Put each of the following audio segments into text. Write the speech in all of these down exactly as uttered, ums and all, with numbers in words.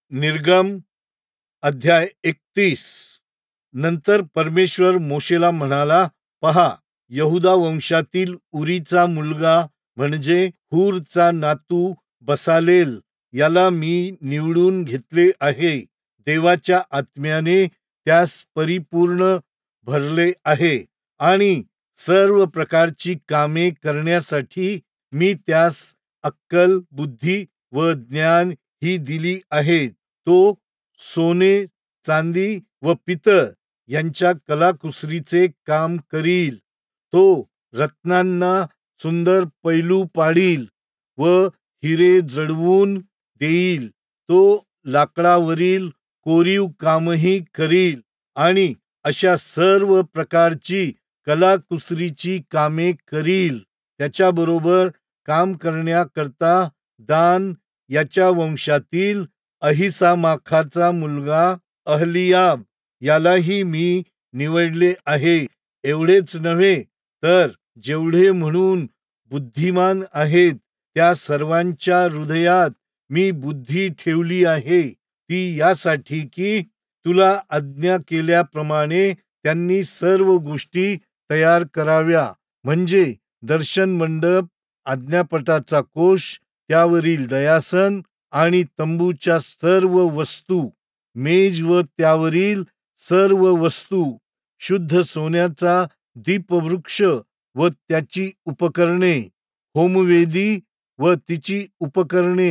निर्गम अध्याय एकतीस. नंतर परमेश्वर मोशेला म्हणाला, पहा, यहुदा वंशातील उरीचा मुलगा म्हणजे हूरचा नातू बसालेल याला मी निवडून घेतले आहे. देवाच्या आत्म्याने त्यास परिपूर्ण भरले आहे आणि सर्व प्रकारची कामे करण्यासाठी मी त्यास अक्कल, बुद्धी व ज्ञान ही दिली आहेत. तो सोने, चांदी व पितळ यांच्या कलाकुसरीचे काम करील. तो रत्नांना सुंदर पैलू पाडील व हिरे जडवून देईल. तो लाकडावरील कोरीव कामही करील आणि अशा सर्व प्रकारची कलाकुसरीची कामे करील. त्याच्याबरोबर काम करण्याकरता दान याच्या वंशातील अहिसामाखाचा मुलगा अहलियाब यालाही मी निवडले आहे. एवढेच नव्हे तर जेवढे म्हणून बुद्धिमान आहेत त्या सर्वांच्या हृदयात मी बुद्धी ठेवली आहे, ती यासाठी की तुला आज्ञा केल्याप्रमाणे त्यांनी सर्व गोष्टी तयार कराव्या, म्हणजे दर्शन मंडप, आज्ञापटाचा कोश, त्यावरील दयासन आणि तंबूच्या सर्व वस्तू, मेज व त्यावरील सर्व वस्तू, शुद्ध सोन्याचा दीपवृक्ष व त्याची उपकरणे, होमवेदी व तिची उपकरणे,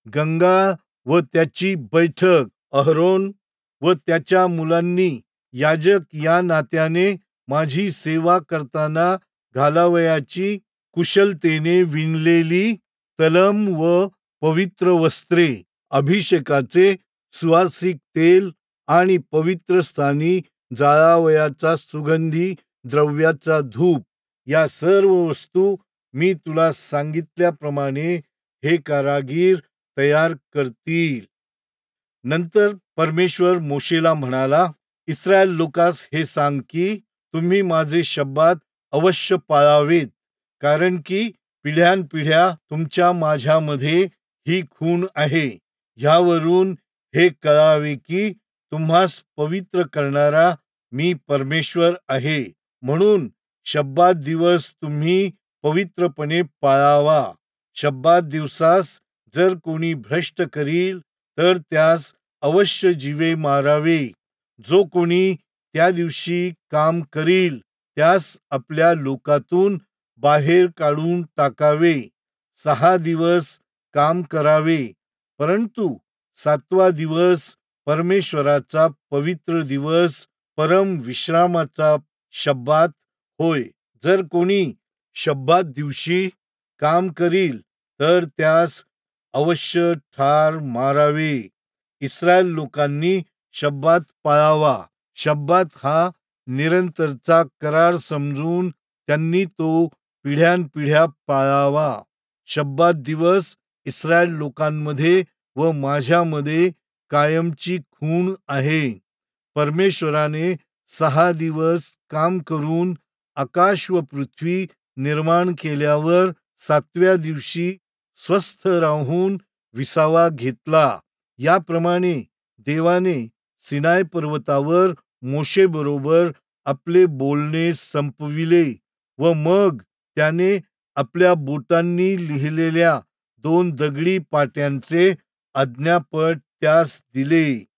गंगा व त्याची बैठक, अहरोन व त्याच्या मुलांनी याजक या नात्याने माझी सेवा करताना घालावयाची कुशलतेने विणलेली तलम व पवित्र वस्त्रे, अभिषेकाचे सुवासिक तेल आणि पवित्र स्थानी जाळावयाचा सुगंधी द्रव्याचा धूप, या सर्व वस्तू मी तुला सांगितल्याप्रमाणे हे कारागीर तयार करतील. नंतर परमेश्वर मोशेला म्हणाला, इस्रायल लोकास हे सांग की तुम्ही माझे शब्बात अवश्य पाळावेत, कारण की पिढ्यानपिढ्या तुमच्या माझ्यामध्ये ही खूण आहे. ह्यावरून हे कळावे की तुम्हास पवित्र करणारा मी परमेश्वर आहे. म्हणून शब्बात दिवस तुम्ही पवित्रपणे पाळावा. शब्बात दिवसास जर कोणी भ्रष्ट करील तर त्यास अवश्य जीवे मारावे. जो कोणी त्या दिवशी काम करील त्यास आपल्या लोकातून बाहेर काढून टाकावे. सहा दिवस काम करावे, परंतु सातवा दिवस परमेश्वराचा पवित्र दिवस, परम विश्रामाचा शब्बात होय. जर कोणी शब्बात दिवशी काम करील तर त्यास अवश्य ठार मारावे. इस्रायल लोकांनी शब्बात पाळावा. शब्बात हा निरंतरचा करार समजून त्यांनी तो पिढ्यानपिढ्या पाळावा. शब्बात दिवस इस्रायल लोकांमध्ये व माझ्यामध्ये कायमची खूण आहे. परमेश्वराने सहा दिवस काम करून आकाश व पृथ्वी निर्माण केल्यावर सातव्या दिवशी स्वस्थ राहून विसावा घेतला. याप्रमाणे देवाने सिनाय पर्वतावर मोशेबरोबर आपले बोलणे संपविले व मग त्याने आपल्या बोटांनी लिहिलेल्या दोन दगडी पाट्यांचे आज्ञापट त्यास दिले.